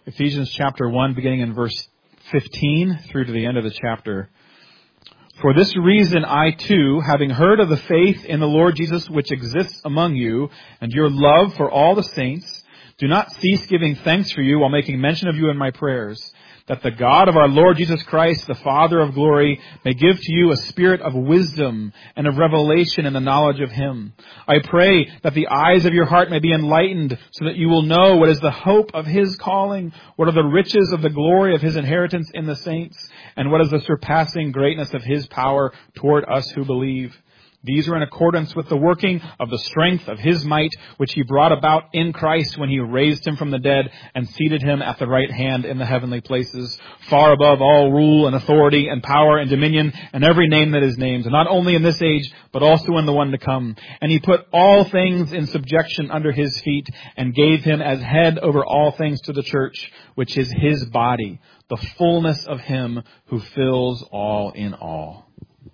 Ephesians chapter 1, beginning in verse 15 through to the end of the chapter. For this reason I too, having heard of the faith in the Lord Jesus which exists among you, and your love for all the saints, do not cease giving thanks for you while making mention of you in my prayers, that the God of our Lord Jesus Christ, the Father of glory, may give to you a spirit of wisdom and of revelation in the knowledge of Him. I pray that the eyes of your heart may be enlightened, so that you will know what is the hope of His calling, what are the riches of the glory of His inheritance in the saints, and what is the surpassing greatness of His power toward us who believe. These are in accordance with the working of the strength of His might, which He brought about in Christ when He raised Him from the dead and seated Him at the right hand in the heavenly places, far above all rule and authority and power and dominion and every name that is named, not only in this age, but also in the one to come. And He put all things in subjection under His feet and gave Him as head over all things to the church, which is His body, the fullness of Him who fills all in all.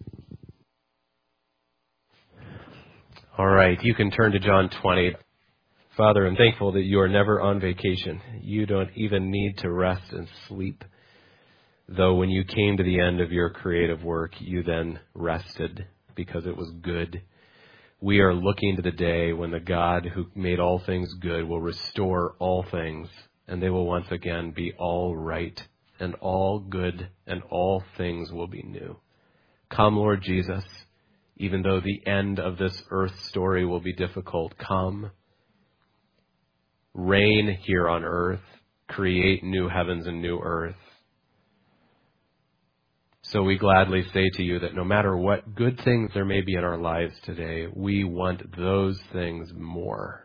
All right, you can turn to John 20. Father, I'm thankful that you are never on vacation. You don't even need to rest and sleep. Though when you came to the end of your creative work, you then rested because it was good. We are looking to the day when the God who made all things good will restore all things, and they will once again be all right and all good, and all things will be new. Come, Lord Jesus. Even though the end of this earth story will be difficult, come, reign here on earth, create new heavens and new earth. So we gladly say to you that no matter what good things there may be in our lives today, we want those things more.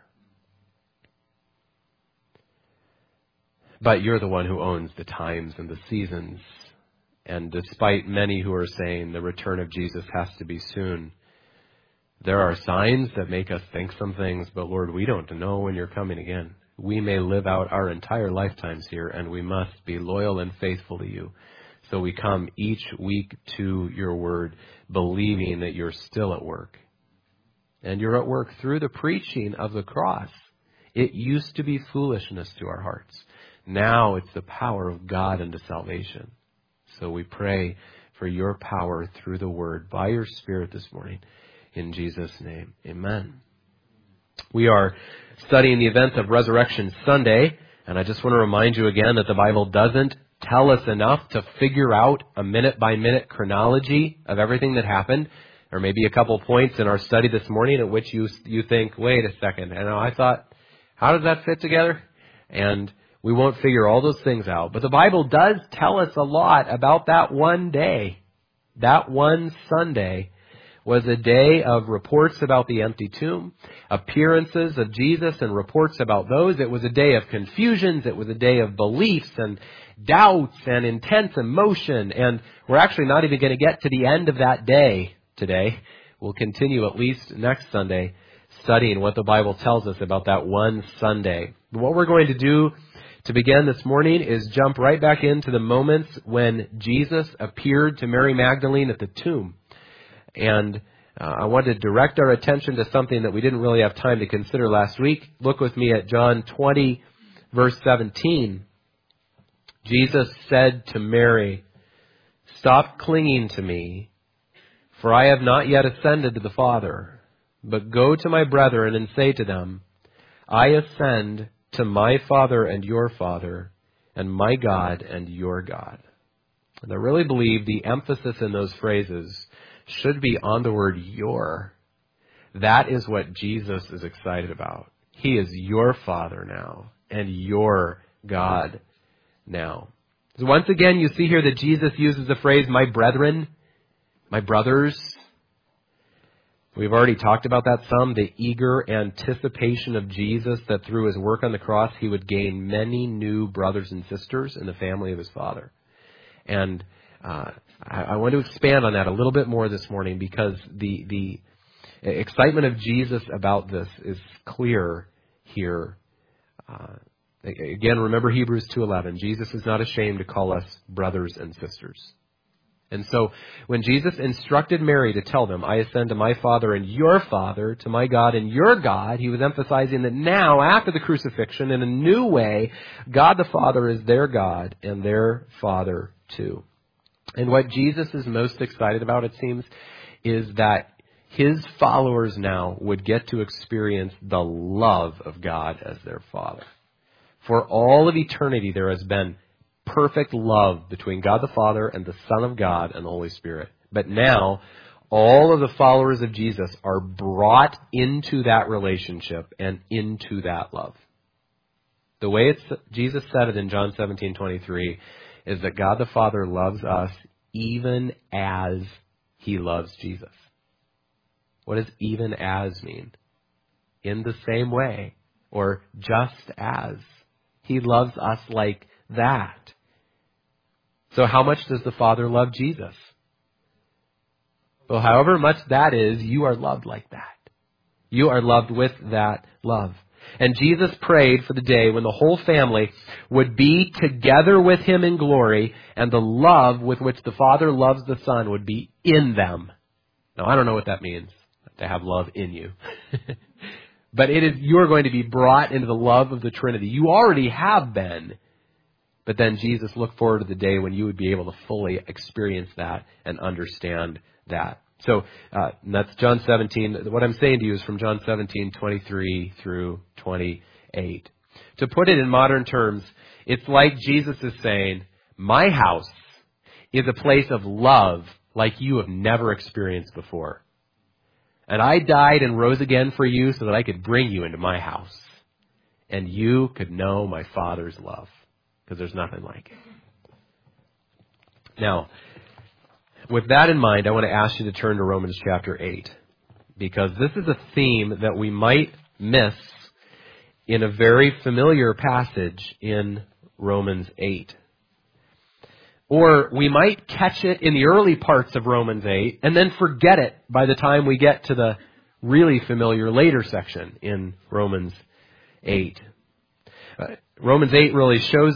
But you're the one who owns the times and the seasons. And despite many who are saying the return of Jesus has to be soon, there are signs that make us think some things, but Lord, we don't know when you're coming again. We may live out our entire lifetimes here, and we must be loyal and faithful to you. So we come each week to your word, believing that you're still at work. And you're at work through the preaching of the cross. It used to be foolishness to our hearts. Now it's the power of God unto salvation. So we pray for your power through the word by your Spirit this morning. In Jesus' name, amen. We are studying the events of Resurrection Sunday, and I just want to remind you again that the Bible doesn't tell us enough to figure out a minute-by-minute chronology of everything that happened. There may be a couple points in our study this morning at which you think, wait a second, and I thought, how does that fit together? And we won't figure all those things out. But the Bible does tell us a lot about that one day. That one Sunday was a day of reports about the empty tomb, appearances of Jesus and reports about those. It was a day of confusions. It was a day of beliefs and doubts and intense emotion. And we're actually not even going to get to the end of that day today. We'll continue at least next Sunday studying what the Bible tells us about that one Sunday. What we're going to do to begin this morning is jump right back into the moments when Jesus appeared to Mary Magdalene at the tomb. And I want to direct our attention to something that we didn't really have time to consider last week. Look with me at John 20, verse 17. Jesus said to Mary, "Stop clinging to me, for I have not yet ascended to the Father. But go to my brethren and say to them, I ascend to my Father and your Father, and my God and your God." And I really believe the emphasis in those phrases should be on the word your. That is what Jesus is excited about. He is your Father now, and your God now. So once again, you see here that Jesus uses the phrase, my brethren, my brothers. We've already talked about that some, the eager anticipation of Jesus that through his work on the cross, he would gain many new brothers and sisters in the family of his Father. And I want to expand on that a little bit more this morning because the excitement of Jesus about this is clear here. Again, remember Hebrews 2:11. Jesus is not ashamed to call us brothers and sisters. And so when Jesus instructed Mary to tell them, I ascend to my Father and your Father, to my God and your God, he was emphasizing that now, after the crucifixion, in a new way, God the Father is their God and their Father too. And what Jesus is most excited about, it seems, is that his followers now would get to experience the love of God as their Father. For all of eternity, there has been perfect love between God the Father and the Son of God and the Holy Spirit. But now, all of the followers of Jesus are brought into that relationship and into that love. The way Jesus said it in John 17:23 is that God the Father loves us even as he loves Jesus. What does even as mean? In the same way, or just as. He loves us like that. So how much does the Father love Jesus? Well, however much that is, you are loved like that. You are loved with that love. And Jesus prayed for the day when the whole family would be together with him in glory, and the love with which the Father loves the Son would be in them. Now, I don't know what that means, to have love in you. But you're going to be brought into the love of the Trinity. You already have been. But then Jesus looked forward to the day when you would be able to fully experience that and understand that. So that's John 17. What I'm saying to you is from John 17:23 through 28. To put it in modern terms, it's like Jesus is saying, my house is a place of love like you have never experienced before. And I died and rose again for you so that I could bring you into my house. And you could know my Father's love. Because there's nothing like it. Now, with that in mind, I want to ask you to turn to Romans chapter 8. Because this is a theme that we might miss in a very familiar passage in Romans 8. Or we might catch it in the early parts of Romans 8 and then forget it by the time we get to the really familiar later section in Romans 8. Romans 8 really shows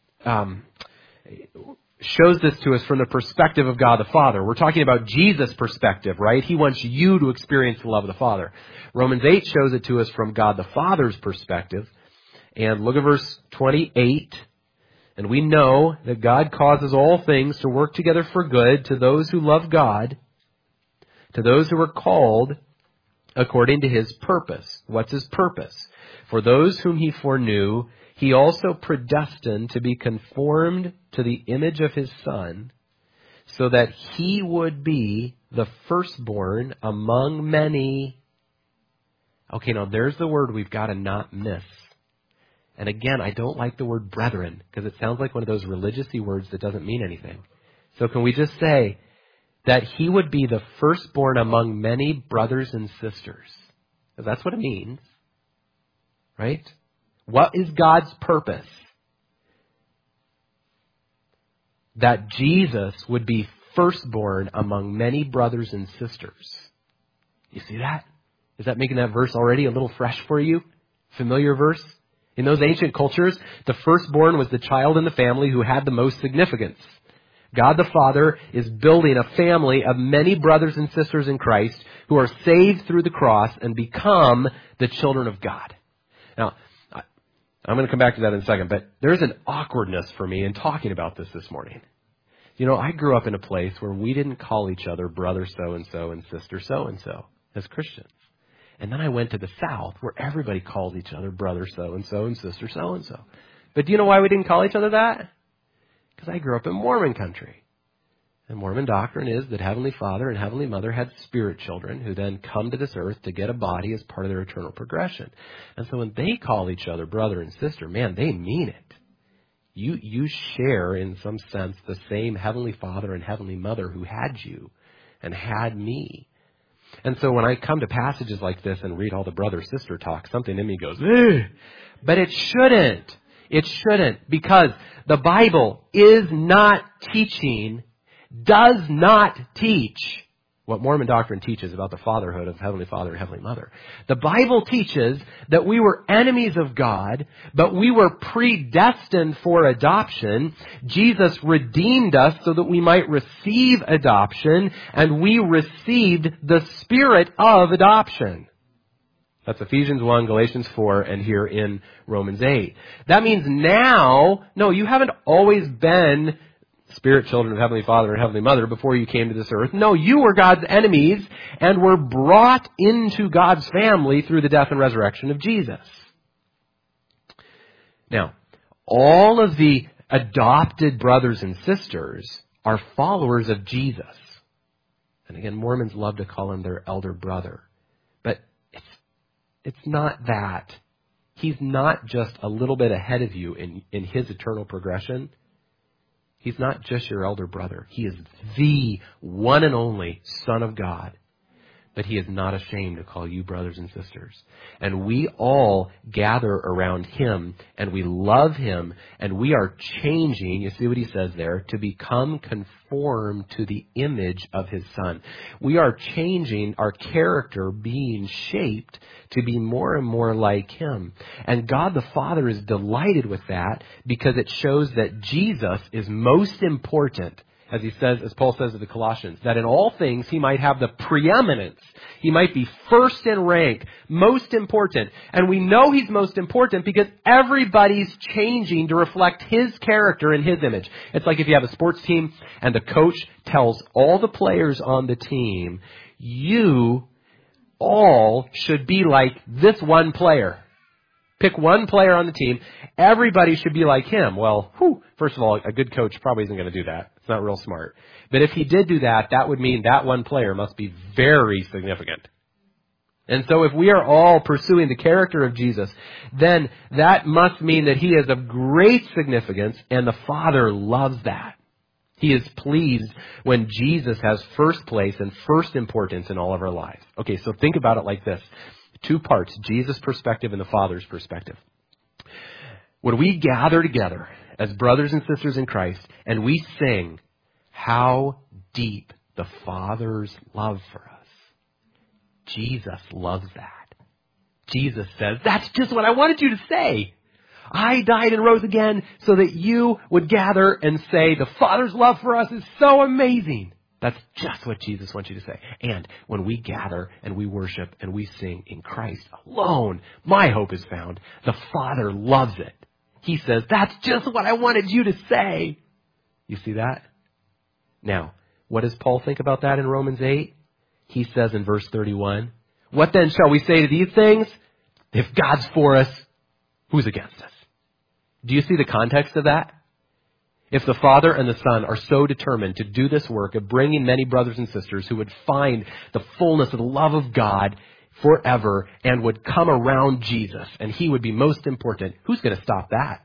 this to us from the perspective of God the Father. We're talking about Jesus' perspective, right? He wants you to experience the love of the Father. Romans 8 shows it to us from God the Father's perspective. And look at verse 28. And we know that God causes all things to work together for good to those who love God, to those who are called according to his purpose. What's his purpose? For those whom he foreknew, he also predestined to be conformed to the image of his Son, so that he would be the firstborn among many. Okay, now there's the word we've got to not miss. And again, I don't like the word brethren, because it sounds like one of those religious-y words that doesn't mean anything. So can we just say that he would be the firstborn among many brothers and sisters? Because that's what it means. Right? What is God's purpose? That Jesus would be firstborn among many brothers and sisters. You see that? Is that making that verse already a little fresh for you? Familiar verse? In those ancient cultures, the firstborn was the child in the family who had the most significance. God the Father is building a family of many brothers and sisters in Christ who are saved through the cross and become the children of God. Now, I'm going to come back to that in a second, but there's an awkwardness for me in talking about this morning. You know, I grew up in a place where we didn't call each other brother so-and-so and sister so-and-so as Christians. And then I went to the South where everybody called each other brother so-and-so and sister so-and-so. But do you know why we didn't call each other that? Because I grew up in Mormon country. And Mormon doctrine is that Heavenly Father and Heavenly Mother had spirit children who then come to this earth to get a body as part of their eternal progression. And so when they call each other brother and sister, man, they mean it. You share, in some sense, the same Heavenly Father and Heavenly Mother who had you and had me. And so when I come to passages like this and read all the brother-sister talk, something in me goes, ugh. But it shouldn't. It shouldn't. Because the Bible is not teaching, does not teach what Mormon doctrine teaches about the fatherhood of Heavenly Father and Heavenly Mother. The Bible teaches that we were enemies of God, but we were predestined for adoption. Jesus redeemed us so that we might receive adoption, and we received the spirit of adoption. That's Ephesians 1, Galatians 4, and here in Romans 8. That means now, no, you haven't always been spirit children of Heavenly Father and Heavenly Mother before you came to this earth. No, you were God's enemies and were brought into God's family through the death and resurrection of Jesus. Now, all of the adopted brothers and sisters are followers of Jesus. And again, Mormons love to call him their elder brother. But it's not that. He's not just a little bit ahead of you in his eternal progression. He's not just your elder brother. He is the one and only Son of God. But he is not ashamed to call you brothers and sisters. And we all gather around him, and we love him, and we are changing, you see what he says there, to become conformed to the image of his Son. We are changing our character, being shaped to be more and more like him. And God the Father is delighted with that because it shows that Jesus is most important, as he says, as Paul says to the Colossians, that in all things he might have the preeminence. He might be first in rank, most important. And we know he's most important because everybody's changing to reflect his character and his image. It's like if you have a sports team and the coach tells all the players on the team, you all should be like this one player. Pick one player on the team. Everybody should be like him. Well, first of all, a good coach probably isn't going to do that. It's not real smart. But if he did do that, that would mean that one player must be very significant. And so if we are all pursuing the character of Jesus, then that must mean that he is of great significance, and the Father loves that. He is pleased when Jesus has first place and first importance in all of our lives. Okay, so think about it like this. Two parts, Jesus' perspective and the Father's perspective. When we gather together as brothers and sisters in Christ and we sing, how deep the Father's love for us. Jesus loves that. Jesus says, that's just what I wanted you to say. I died and rose again so that you would gather and say, the Father's love for us is so amazing. That's just what Jesus wants you to say. And when we gather and we worship and we sing in Christ alone, my hope is found. The Father loves it. He says, that's just what I wanted you to say. You see that? Now, what does Paul think about that in Romans 8? He says in verse 31, what then shall we say to these things? If God's for us, who's against us? Do you see the context of that? If the Father and the Son are so determined to do this work of bringing many brothers and sisters who would find the fullness of the love of God forever and would come around Jesus and he would be most important, who's going to stop that?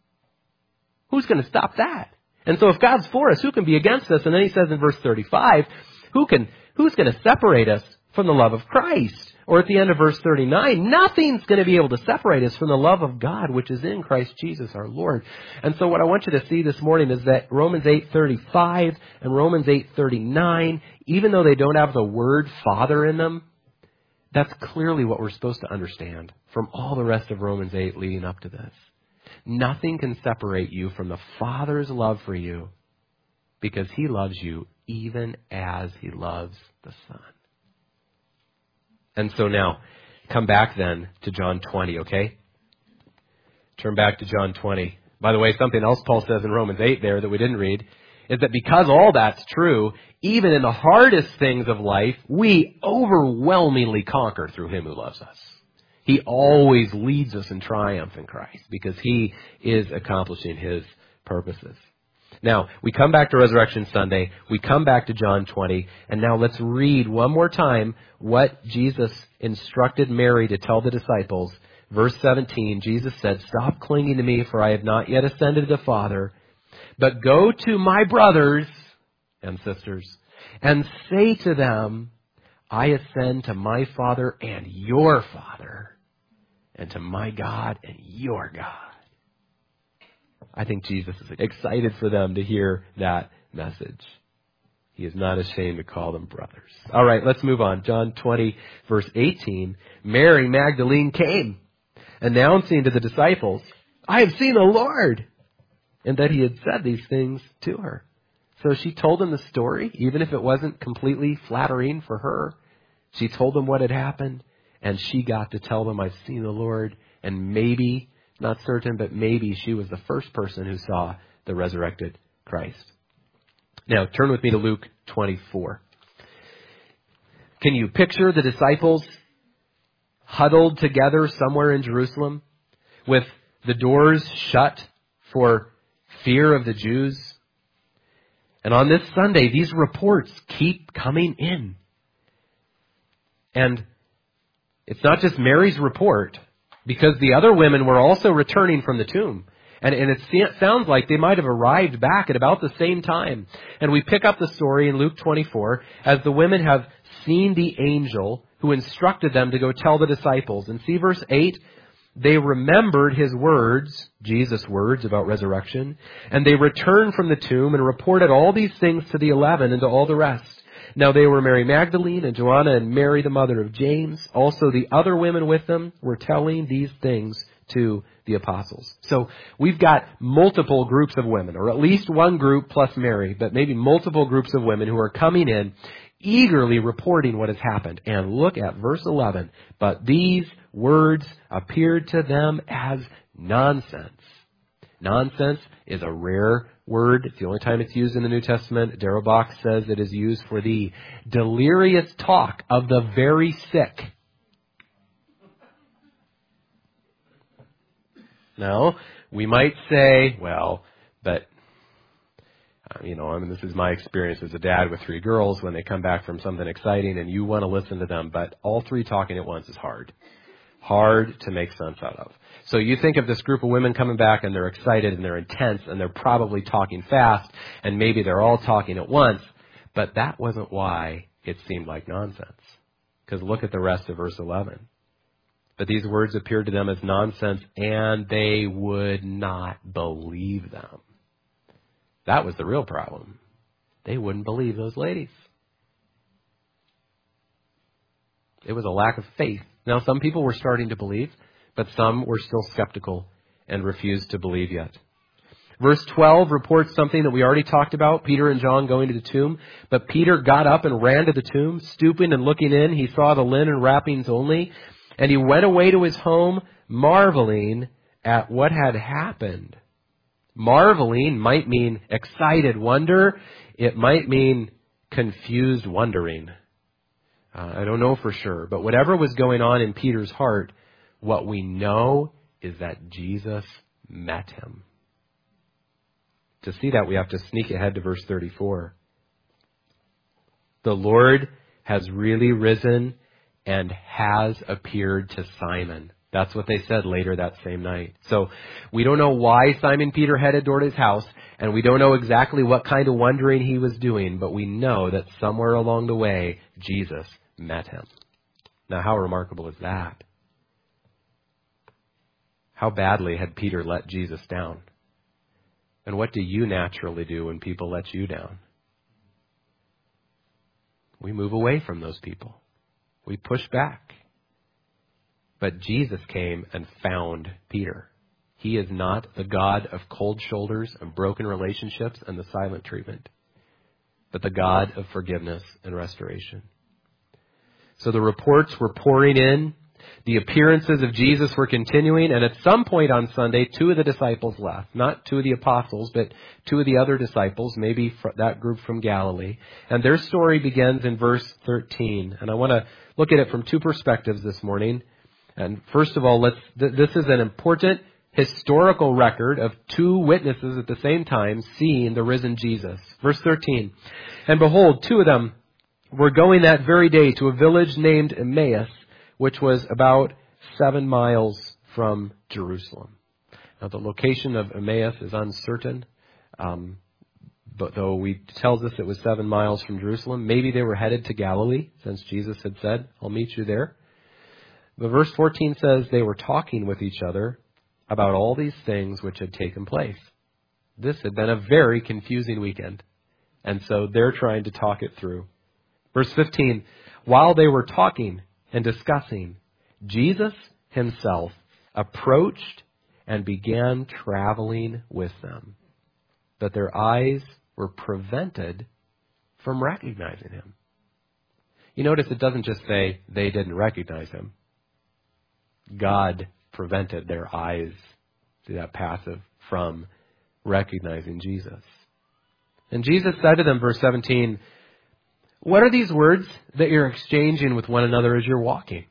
Who's going to stop that? And so if God's for us, who can be against us? And then he says in verse 35, who's going to separate us from the love of Christ? Or at the end of verse 39, nothing's going to be able to separate us from the love of God, which is in Christ Jesus our Lord. And so what I want you to see this morning is that Romans 8:35 and Romans 8:39, even though they don't have the word Father in them, that's clearly what we're supposed to understand from all the rest of Romans 8 leading up to this. Nothing can separate you from the Father's love for you because he loves you even as he loves the Son. And so now, come back then to John 20, okay? Turn back to John 20. By the way, something else Paul says in Romans 8 there that we didn't read is that because all that's true, even in the hardest things of life, we overwhelmingly conquer through him who loves us. He always leads us in triumph in Christ because he is accomplishing his purposes. Now, we come back to Resurrection Sunday. We come back to John 20. And now let's read one more time what Jesus instructed Mary to tell the disciples. Verse 17, Jesus said, stop clinging to me, for I have not yet ascended to the Father, but go to my brothers and sisters and say to them, I ascend to my Father and your Father, and to my God and your God. I think Jesus is excited for them to hear that message. He is not ashamed to call them brothers. All right, let's move on. John 20, verse 18. Mary Magdalene came, announcing to the disciples, I have seen the Lord, and that he had said these things to her. So she told them the story, even if it wasn't completely flattering for her. She told them what had happened, and she got to tell them, I've seen the Lord, and maybe, not certain, but maybe she was the first person who saw the resurrected Christ. Now, turn with me to Luke 24. Can you picture the disciples huddled together somewhere in Jerusalem with the doors shut for fear of the Jews? And on this Sunday, these reports keep coming in. And it's not just Mary's report, because the other women were also returning from the tomb. And it sounds like they might have arrived back at about the same time. And we pick up the story in Luke 24 as the women have seen the angel who instructed them to go tell the disciples. And see verse 8, they remembered his words, Jesus' words about resurrection, and they returned from the tomb and reported all these things to the 11 and to all the rest. Now they were Mary Magdalene and Joanna and Mary the mother of James. Also the other women with them were telling these things to the apostles. So we've got multiple groups of women, or at least one group plus Mary, but maybe multiple groups of women who are coming in eagerly reporting what has happened. And look at verse 11. But these words appeared to them as nonsense. Nonsense is a rare word. It's the only time it's used in the New Testament. Darrell Bock says it is used for the delirious talk of the very sick. Now, we might say, well, but, this is my experience as a dad with 3 girls. When they come back from something exciting and you want to listen to them, but all 3 talking at once is hard. Hard to make sense out of. So you think of this group of women coming back and they're excited and they're intense and they're probably talking fast and maybe they're all talking at once, but that wasn't why it seemed like nonsense. Because look at the rest of verse 11. But these words appeared to them as nonsense, and they would not believe them. That was the real problem. They wouldn't believe those ladies. It was a lack of faith. Now, some people were starting to believe, but some were still skeptical and refused to believe yet. Verse 12 reports something that we already talked about, Peter and John going to the tomb. But Peter got up and ran to the tomb, stooping and looking in. He saw the linen wrappings only. And he went away to his home, marveling at what had happened. Marveling might mean excited wonder. It might mean confused wondering. I don't know for sure. But whatever was going on in Peter's heart, what we know is that Jesus met him. To see that, we have to sneak ahead to verse 34. The Lord has really risen and has appeared to Simon. That's what they said later that same night. So we don't know why Simon Peter headed toward his house, and we don't know exactly what kind of wondering he was doing, but we know that somewhere along the way, Jesus met him. Now, how remarkable is that? How badly had Peter let Jesus down? And what do you naturally do when people let you down? We move away from those people. We push back. But Jesus came and found Peter. He is not the God of cold shoulders, of broken relationships, and the silent treatment, but the God of forgiveness and restoration. So the reports were pouring in. The appearances of Jesus were continuing. And at some point on Sunday, 2 of the disciples left. Not 2 of the apostles, but 2 of the other disciples, maybe that group from Galilee. And their story begins in verse 13. And I want to look at it from 2 perspectives this morning. And first of all, this is an important historical record of 2 witnesses at the same time seeing the risen Jesus. Verse 13. And behold, 2 of them were going that very day to a village named Emmaus, which was about 7 miles from Jerusalem. Now, the location of Emmaus is uncertain, but though he tells us it was 7 miles from Jerusalem, maybe they were headed to Galilee, since Jesus had said, I'll meet you there. But verse 14 says they were talking with each other about all these things which had taken place. This had been a very confusing weekend. And so they're trying to talk it through. Verse 15, while they were talking and discussing, Jesus himself approached and began traveling with them. But their eyes were prevented from recognizing him. You notice it doesn't just say they didn't recognize him. God prevented their eyes, through that passive, from recognizing Jesus. And Jesus said to them, verse 17, what are these words that you're exchanging with one another as you're walking?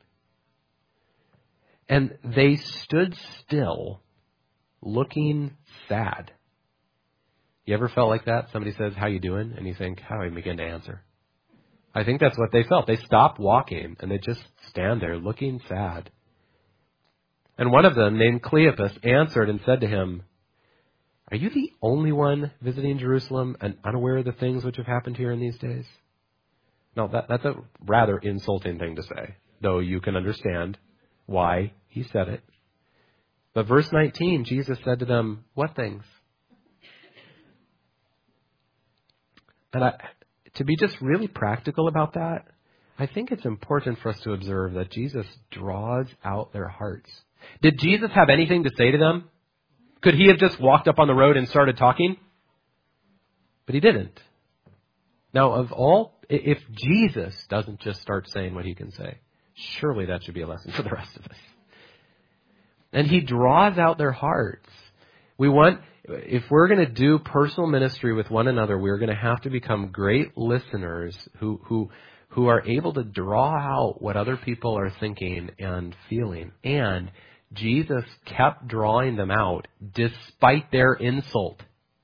And they stood still, looking sad. You ever felt like that? Somebody says, how you doing? And you think, how do I begin to answer? I think that's what they felt. They stopped walking and they just stand there looking sad. And one of them, named Cleopas, answered and said to him, are you the only one visiting Jerusalem and unaware of the things which have happened here in these days? Now, that's a rather insulting thing to say, though you can understand why he said it. But verse 19, Jesus said to them, what things? And to be just really practical about that, I think it's important for us to observe that Jesus draws out their hearts. Did Jesus have anything to say to them? Could he have just walked up on the road and started talking? But he didn't. Now, if Jesus doesn't just start saying what he can say, surely that should be a lesson for the rest of us. And he draws out their hearts. If we're going to do personal ministry with one another, we're going to have to become great listeners who are able to draw out what other people are thinking and feeling. And Jesus kept drawing them out despite their insult.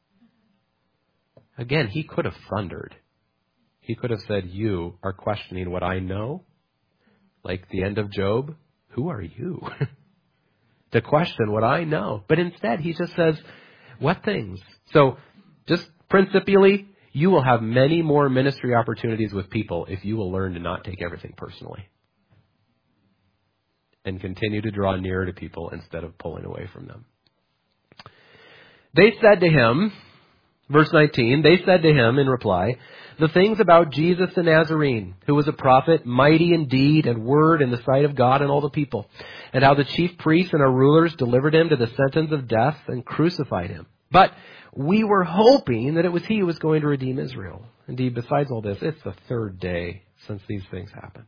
Again, he could have thundered. He could have said, you are questioning what I know? Like the end of Job, who are you? To question what I know. But instead, he just says, what things? So, just principially, you will have many more ministry opportunities with people if you will learn to not take everything personally. And continue to draw nearer to people instead of pulling away from them. They said to him, verse 19, they said to him in reply, the things about Jesus the Nazarene, who was a prophet, mighty in deed and word in the sight of God and all the people, and how the chief priests and our rulers delivered him to the sentence of death and crucified him. But we were hoping that it was he who was going to redeem Israel. Indeed, besides all this, it's the third day since these things happened.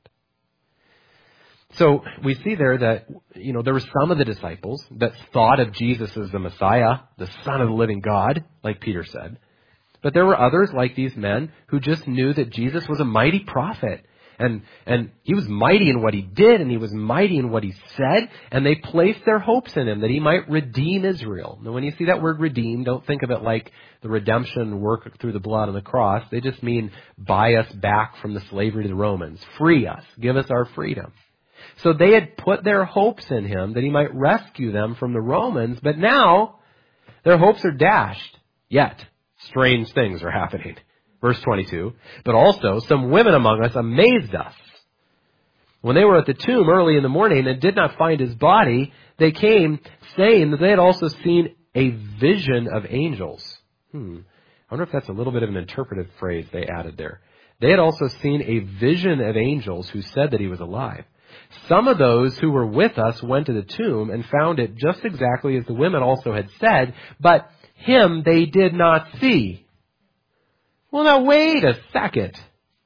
So we see there that, there were some of the disciples that thought of Jesus as the Messiah, the Son of the living God, like Peter said. But there were others like these men who just knew that Jesus was a mighty prophet. And he was mighty in what he did, and he was mighty in what he said, and they placed their hopes in him that he might redeem Israel. Now, when you see that word redeem, don't think of it like the redemption work through the blood on the cross. They just mean buy us back from the slavery to the Romans. Free us. Give us our freedom. So they had put their hopes in him that he might rescue them from the Romans, but now their hopes are dashed. Yet, strange things are happening. Verse 22, but also some women among us amazed us. When they were at the tomb early in the morning and did not find his body, they came saying that they had also seen a vision of angels. I wonder if that's a little bit of an interpretive phrase they added there. They had also seen a vision of angels who said that he was alive. Some of those who were with us went to the tomb and found it just exactly as the women also had said, but him they did not see. Well, now wait a second.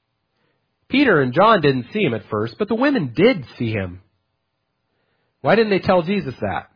Peter and John didn't see him at first, but the women did see him. Why didn't they tell Jesus that?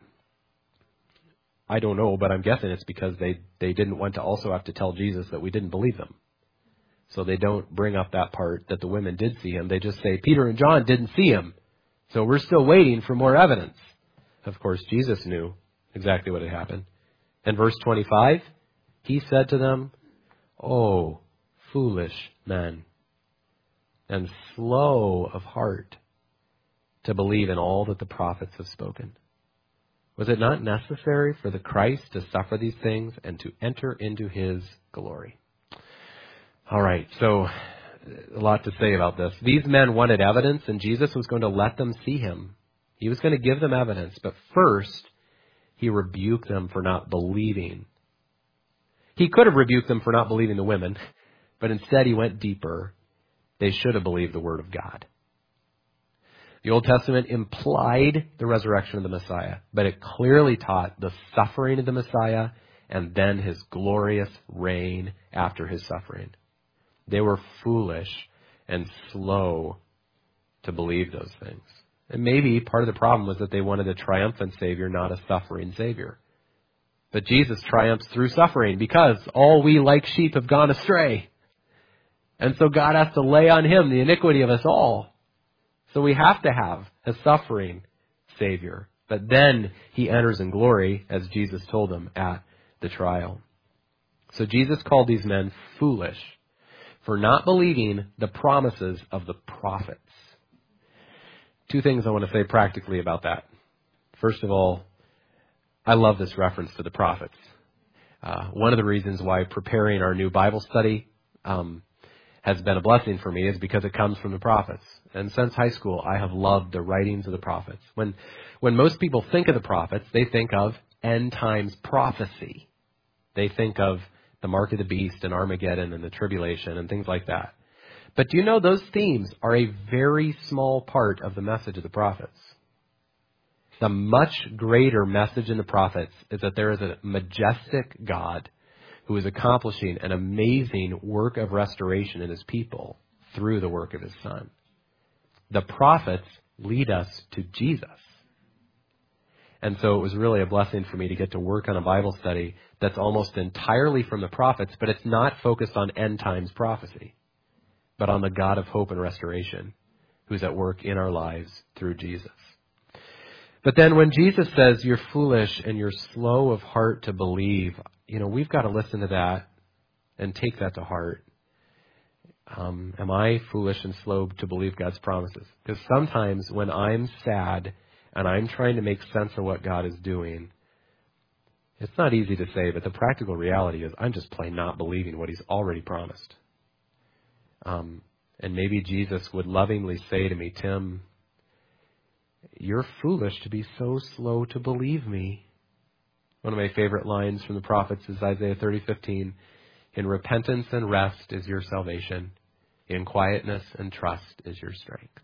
I don't know, but I'm guessing it's because they didn't want to also have to tell Jesus that we didn't believe them. So they don't bring up that part that the women did see him. They just say Peter and John didn't see him. So we're still waiting for more evidence. Of course, Jesus knew exactly what had happened. In verse 25, he said to them, "Oh, foolish men, and slow of heart to believe in all that the prophets have spoken. Was it not necessary for the Christ to suffer these things and to enter into his glory?" All right, so a lot to say about this. These men wanted evidence, and Jesus was going to let them see him. He was going to give them evidence, but first, he rebuked them for not believing. He could have rebuked them for not believing the women, but instead he went deeper. They should have believed the word of God. The Old Testament implied the resurrection of the Messiah, but it clearly taught the suffering of the Messiah and then his glorious reign after his suffering. They were foolish and slow to believe those things. And maybe part of the problem was that they wanted a triumphant Savior, not a suffering Savior. But Jesus triumphs through suffering because all we like sheep have gone astray. And so God has to lay on him the iniquity of us all. So we have to have a suffering Savior. But then he enters in glory, as Jesus told them at the trial. So Jesus called these men foolish for not believing the promises of the prophets. Two things I want to say practically about that. First of all, I love this reference to the prophets. One of the reasons why preparing our new Bible study has been a blessing for me is because it comes from the prophets. And since high school, I have loved the writings of the prophets. When most people think of the prophets, they think of end times prophecy. They think of the mark of the beast and Armageddon and the tribulation and things like that. But do you know those themes are a very small part of the message of the prophets? The much greater message in the prophets is that there is a majestic God who is accomplishing an amazing work of restoration in his people through the work of his Son. The prophets lead us to Jesus. And so it was really a blessing for me to get to work on a Bible study that's almost entirely from the prophets, but it's not focused on end times prophecy, but on the God of hope and restoration who's at work in our lives through Jesus. But then when Jesus says you're foolish and you're slow of heart to believe, we've got to listen to that and take that to heart. Am I foolish and slow to believe God's promises? Because sometimes when I'm sad and I'm trying to make sense of what God is doing, it's not easy to say, but the practical reality is I'm just plain not believing what he's already promised. And maybe Jesus would lovingly say to me, Tim, you're foolish to be so slow to believe me. One of my favorite lines from the prophets is Isaiah 30:15. In repentance and rest is your salvation. In quietness and trust is your strength.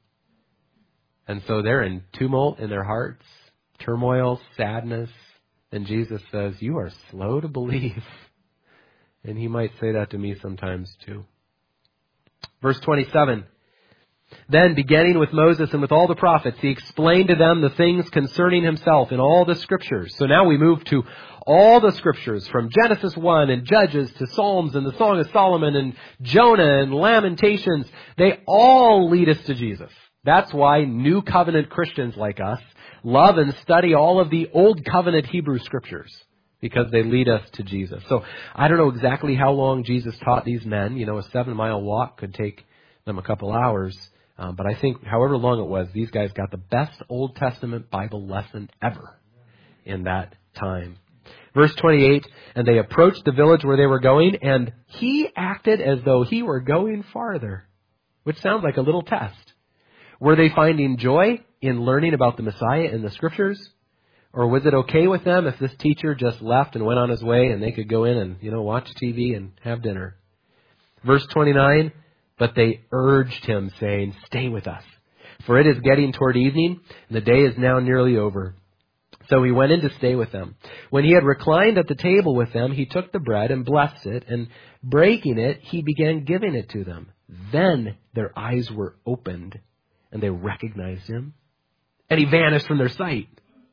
And so they're in tumult in their hearts, turmoil, sadness. And Jesus says, you are slow to believe. And he might say that to me sometimes too. Verse 27. Then, beginning with Moses and with all the prophets, he explained to them the things concerning himself in all the Scriptures. So now we move to all the Scriptures, from Genesis 1 and Judges to Psalms and the Song of Solomon and Jonah and Lamentations. They all lead us to Jesus. That's why New Covenant Christians like us love and study all of the Old Covenant Hebrew Scriptures, because they lead us to Jesus. So I don't know exactly how long Jesus taught these men. A 7-mile walk could take them a couple hours. But I think however long it was, these guys got the best Old Testament Bible lesson ever in that time. Verse 28, and they approached the village where they were going, and he acted as though he were going farther, which sounds like a little test. Were they finding joy in learning about the Messiah in the Scriptures? Or was it okay with them if this teacher just left and went on his way and they could go in and, watch TV and have dinner? Verse 29, but they urged him, saying, stay with us, for it is getting toward evening, and the day is now nearly over. So he went in to stay with them. When he had reclined at the table with them, he took the bread and blessed it, and breaking it, he began giving it to them. Then their eyes were opened, and they recognized him, and he vanished from their sight.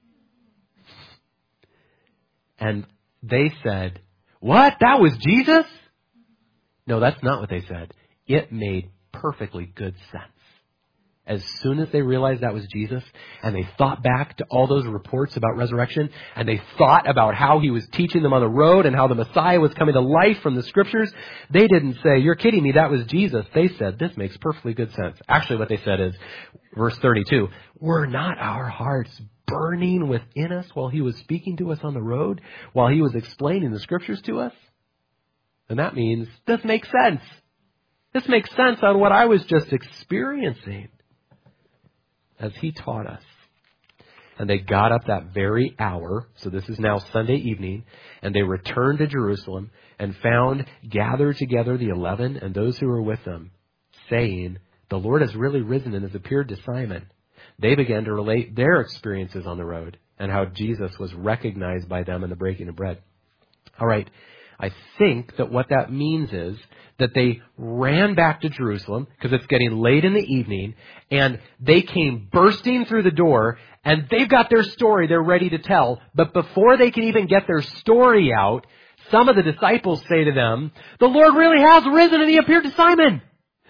And they said, what? That was Jesus? No, that's not what they said. It made perfectly good sense. As soon as they realized that was Jesus, and they thought back to all those reports about resurrection, and they thought about how he was teaching them on the road and how the Messiah was coming to life from the Scriptures, they didn't say, you're kidding me, that was Jesus. They said, this makes perfectly good sense. Actually, what they said is, verse 32, were not our hearts burning within us while he was speaking to us on the road, while he was explaining the Scriptures to us? And that means, this makes sense. This makes sense on what I was just experiencing as he taught us. And they got up that very hour, so this is now Sunday evening, and they returned to Jerusalem and found gathered together the 11 and those who were with them, saying, "The Lord has really risen and has appeared to Simon." They began to relate their experiences on the road and how Jesus was recognized by them in the breaking of bread. All right, I think that what that means is that they ran back to Jerusalem because it's getting late in the evening, and they came bursting through the door, and they've got their story they're ready to tell. But before they can even get their story out, some of the disciples say to them, "The Lord really has risen and he appeared to Simon."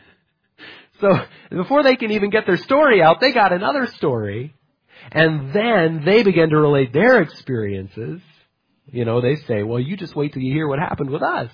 So before they can even get their story out, they got another story. And then they begin to relate their experiences. You know, they say, "Well, you just wait till you hear what happened with us."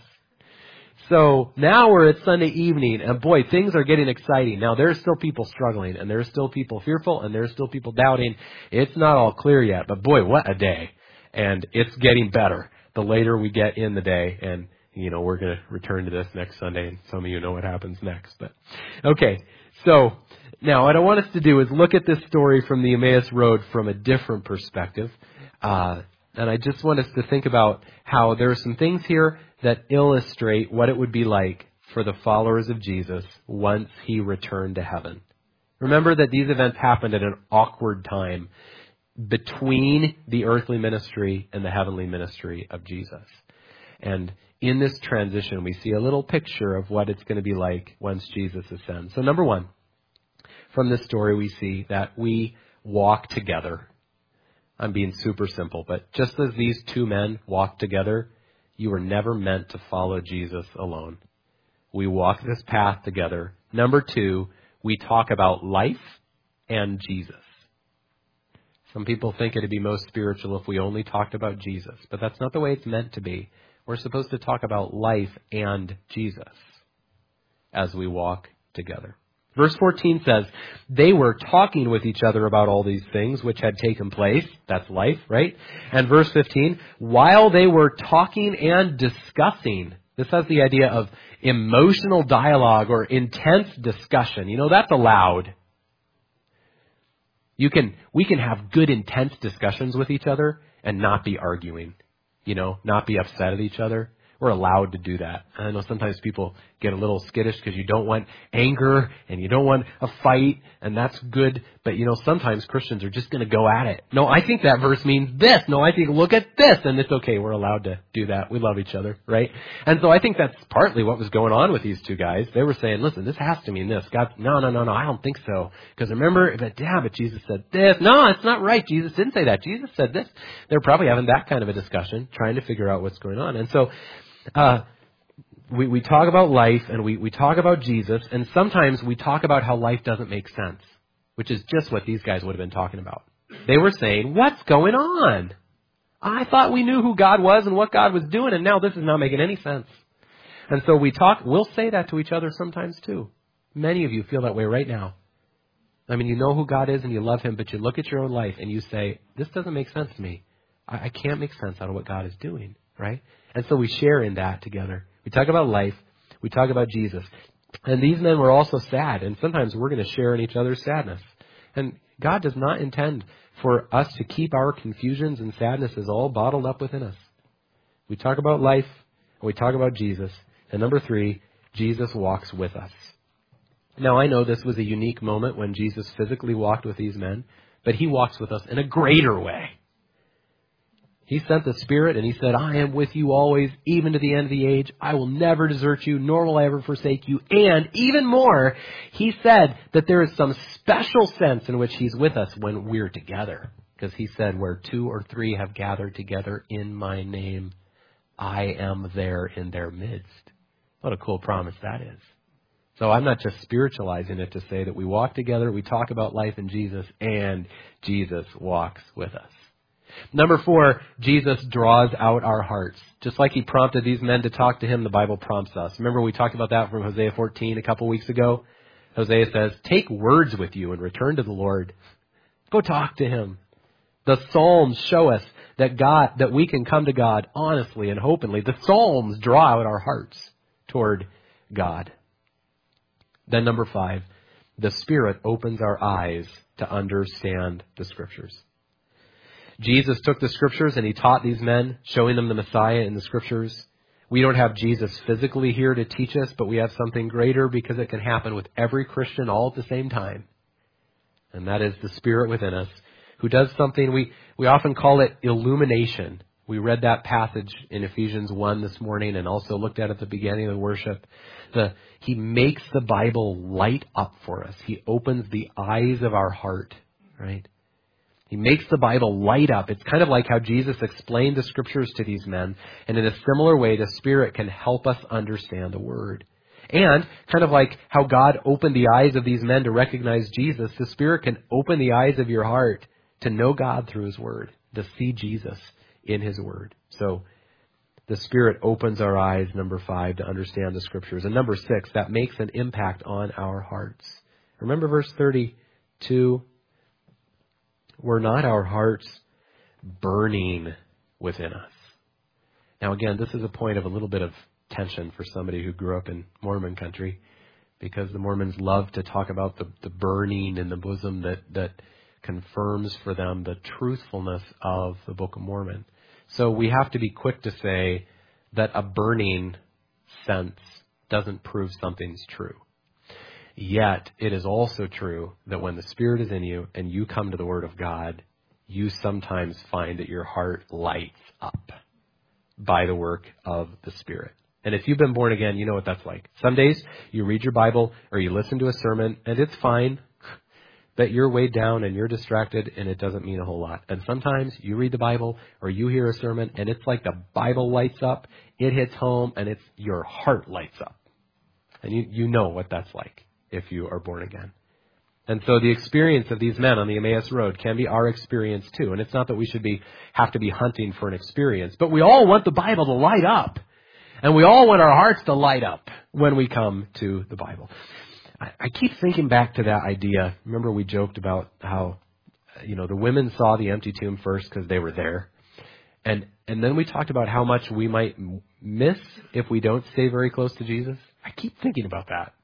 So now we're at Sunday evening, and boy, things are getting exciting. Now there's still people struggling, and there's still people fearful, and there's still people doubting. It's not all clear yet, but boy, what a day. And it's getting better the later we get in the day. And, you know, we're going to return to this next Sunday, and some of you know what happens next. But okay, so now what I want us to do is look at this story from the Emmaus Road from a different perspective. And I just want us to think about how there are some things here that illustrate what it would be like for the followers of Jesus once he returned to heaven. Remember that these events happened at an awkward time between the earthly ministry and the heavenly ministry of Jesus. And in this transition, we see a little picture of what it's going to be like once Jesus ascends. So number one, from this story, we see that we walk together. I'm being super simple, but just as these two men walked together, you were never meant to follow Jesus alone. We walk this path together. Number two, we talk about life and Jesus. Some people think it'd be most spiritual if we only talked about Jesus, but that's not the way it's meant to be. We're supposed to talk about life and Jesus as we walk together. Verse 14 says, they were talking with each other about all these things which had taken place. That's life, right? And verse 15, while they were talking and discussing, this has the idea of emotional dialogue or intense discussion. You know, that's allowed. We can have good, intense discussions with each other and not be arguing, you know, not be upset at each other. We're allowed to do that. I know sometimes people get a little skittish because you don't want anger and you don't want a fight, and that's good. But, you know, sometimes Christians are just going to go at it. No, I think that verse means this. No, I think look at this. And it's okay. We're allowed to do that. We love each other, right? And so I think that's partly what was going on with these two guys. They were saying, listen, this has to mean this. God, no, I don't think so. Because remember, but Jesus said this. No, it's not right. Jesus didn't say that. Jesus said this. They're probably having that kind of a discussion, trying to figure out what's going on. And so we talk about life and we talk about Jesus, and sometimes we talk about how life doesn't make sense, which is just what these guys would have been talking about. They were saying, what's going on? I thought we knew who God was and what God was doing, and now this is not making any sense. And so we'll say that to each other sometimes too. Many of you feel that way right now. I mean, you know who God is and you love him, but you look at your own life and you say, this doesn't make sense to me. I can't make sense out of what God is doing, right? And so we share in that together. We talk about life. We talk about Jesus. And these men were also sad. And sometimes we're going to share in each other's sadness. And God does not intend for us to keep our confusions and sadnesses all bottled up within us. We talk about life. And we talk about Jesus. And number 3, Jesus walks with us. Now, I know this was a unique moment when Jesus physically walked with these men. But he walks with us in a greater way. He sent the Spirit and he said, I am with you always, even to the end of the age. I will never desert you, nor will I ever forsake you. And even more, he said that there is some special sense in which he's with us when we're together. Because he said, where 2 or 3 have gathered together in my name, I am there in their midst. What a cool promise that is. So I'm not just spiritualizing it to say that we walk together, we talk about life in Jesus, and Jesus walks with us. Number 4, Jesus draws out our hearts. Just like he prompted these men to talk to him, the Bible prompts us. Remember we talked about that from Hosea 14 a couple weeks ago? Hosea says, take words with you and return to the Lord. Go talk to him. The Psalms show us that we can come to God honestly and openly. The Psalms draw out our hearts toward God. Then number 5, the Spirit opens our eyes to understand the Scriptures. Jesus took the Scriptures and he taught these men, showing them the Messiah in the Scriptures. We don't have Jesus physically here to teach us, but we have something greater because it can happen with every Christian all at the same time. And that is the Spirit within us who does something, we often call it illumination. We read that passage in Ephesians 1 this morning and also looked at it at the beginning of the worship. He makes the Bible light up for us. He opens the eyes of our heart, right? He makes the Bible light up. It's kind of like how Jesus explained the Scriptures to these men. And in a similar way, the Spirit can help us understand the Word. And kind of like how God opened the eyes of these men to recognize Jesus, the Spirit can open the eyes of your heart to know God through His Word, to see Jesus in His Word. So the Spirit opens our eyes, number 5, to understand the Scriptures. And number 6, that makes an impact on our hearts. Remember verse 32? Were not our hearts burning within us? Now again, this is a point of a little bit of tension for somebody who grew up in Mormon country, because the Mormons love to talk about the burning in the bosom that confirms for them the truthfulness of the Book of Mormon. So we have to be quick to say that a burning sense doesn't prove something's true. Yet, it is also true that when the Spirit is in you and you come to the Word of God, you sometimes find that your heart lights up by the work of the Spirit. And if you've been born again, you know what that's like. Some days you read your Bible or you listen to a sermon and it's fine that you're weighed down and you're distracted and it doesn't mean a whole lot. And sometimes you read the Bible or you hear a sermon and it's like the Bible lights up, it hits home, and your heart lights up. And you know what that's like if you are born again. And so the experience of these men on the Emmaus Road can be our experience too. And it's not that we should have to be hunting for an experience, but we all want the Bible to light up. And we all want our hearts to light up when we come to the Bible. I keep thinking back to that idea. Remember we joked about how, the women saw the empty tomb first because they were there. And then we talked about how much we might miss if we don't stay very close to Jesus. I keep thinking about that.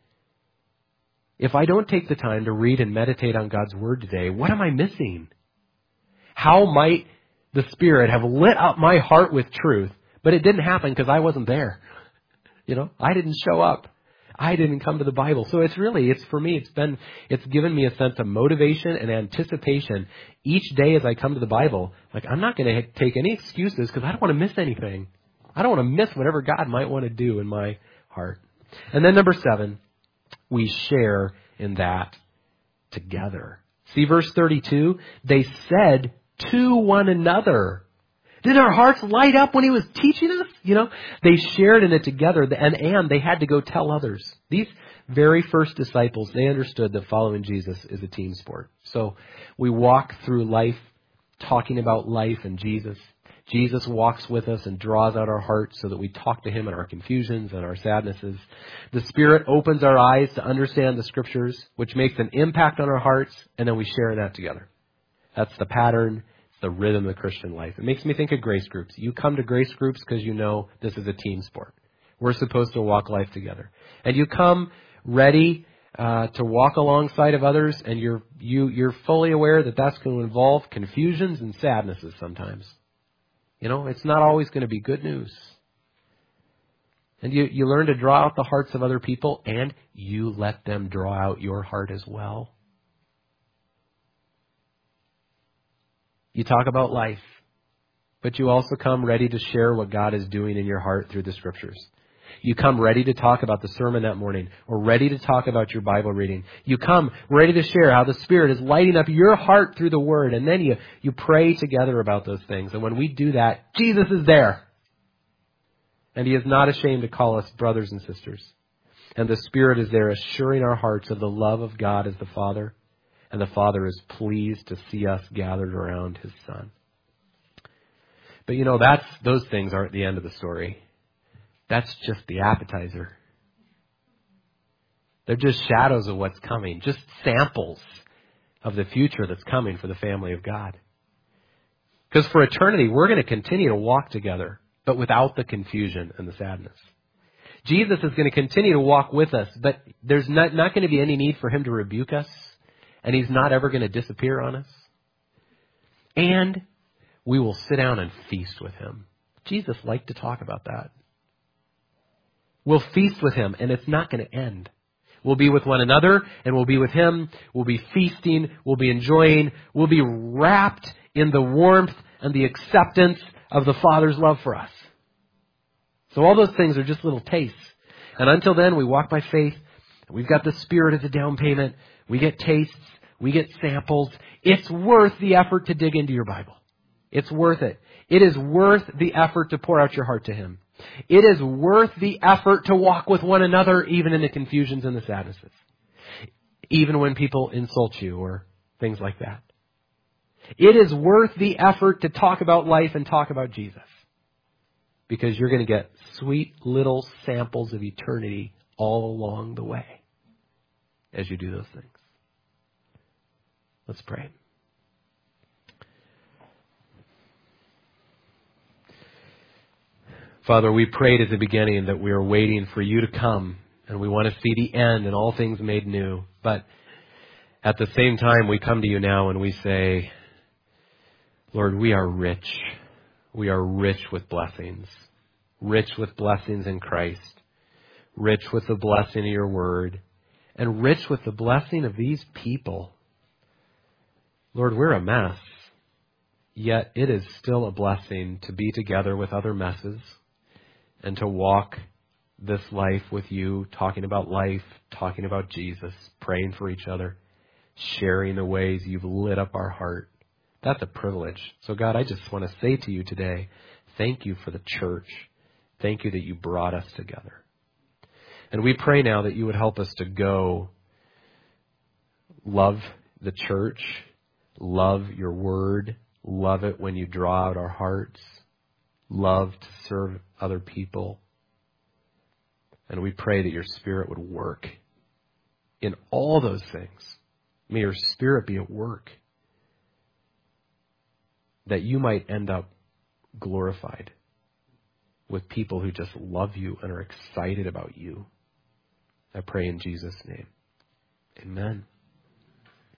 If I don't take the time to read and meditate on God's Word today, what am I missing? How might the Spirit have lit up my heart with truth, but it didn't happen because I wasn't there? I didn't show up. I didn't come to the Bible. So it's for me, it's given me a sense of motivation and anticipation each day as I come to the Bible. Like, I'm not going to take any excuses because I don't want to miss anything. I don't want to miss whatever God might want to do in my heart. And then number 7, we share in that together. See verse 32? They said to one another. Did our hearts light up when he was teaching us? They shared in it together, and they had to go tell others. These very first disciples, they understood that following Jesus is a team sport. So we walk through life talking about life and Jesus. Jesus walks with us and draws out our hearts so that we talk to Him in our confusions and our sadnesses. The Spirit opens our eyes to understand the Scriptures, which makes an impact on our hearts, and then we share that together. That's the pattern, it's the rhythm of the Christian life. It makes me think of grace groups. You come to grace groups because you know this is a team sport. We're supposed to walk life together. And you come ready to walk alongside of others, and you're fully aware that that's going to involve confusions and sadnesses sometimes. It's not always going to be good news. And you learn to draw out the hearts of other people, and you let them draw out your heart as well. You talk about life, but you also come ready to share what God is doing in your heart through the Scriptures. You come ready to talk about the sermon that morning, or ready to talk about your Bible reading. You come ready to share how the Spirit is lighting up your heart through the Word, and then you pray together about those things. And when we do that, Jesus is there. And He is not ashamed to call us brothers and sisters. And the Spirit is there assuring our hearts of the love of God as the Father. And the Father is pleased to see us gathered around His Son. But those things aren't the end of the story. That's just the appetizer. They're just shadows of what's coming, just samples of the future that's coming for the family of God. Because for eternity, we're going to continue to walk together, but without the confusion and the sadness. Jesus is going to continue to walk with us, but there's not going to be any need for Him to rebuke us, and He's not ever going to disappear on us. And we will sit down and feast with him. Jesus liked to talk about that. We'll feast with him, and it's not going to end. We'll be with one another, and we'll be with him. We'll be feasting. We'll be enjoying. We'll be wrapped in the warmth and the acceptance of the Father's love for us. So all those things are just little tastes. And until then, we walk by faith. We've got the Spirit as a down payment. We get tastes. We get samples. It's worth the effort to dig into your Bible. It's worth it. It is worth the effort to pour out your heart to him. It is worth the effort to walk with one another, even in the confusions and the sadnesses. Even when people insult you or things like that. It is worth the effort to talk about life and talk about Jesus. Because you're going to get sweet little samples of eternity all along the way as you do those things. Let's pray. Father, we prayed at the beginning that we are waiting for you to come, and we want to see the end and all things made new. But at the same time, we come to you now and we say, Lord, we are rich. We are rich with blessings. Rich with blessings in Christ. Rich with the blessing of your word. And rich with the blessing of these people. Lord, we're a mess. Yet it is still a blessing to be together with other messes and to walk this life with you, talking about life, talking about Jesus, praying for each other, sharing the ways you've lit up our heart. That's a privilege. So God, I just want to say to you today, thank you for the church. Thank you that you brought us together. And we pray now that you would help us to go love the church, love your word, love it when you draw out our hearts, love to serve other people. And we pray that your Spirit would work in all those things. May your Spirit be at work, that you might end up glorified with people who just love you and are excited about you. I pray in Jesus' name. Amen.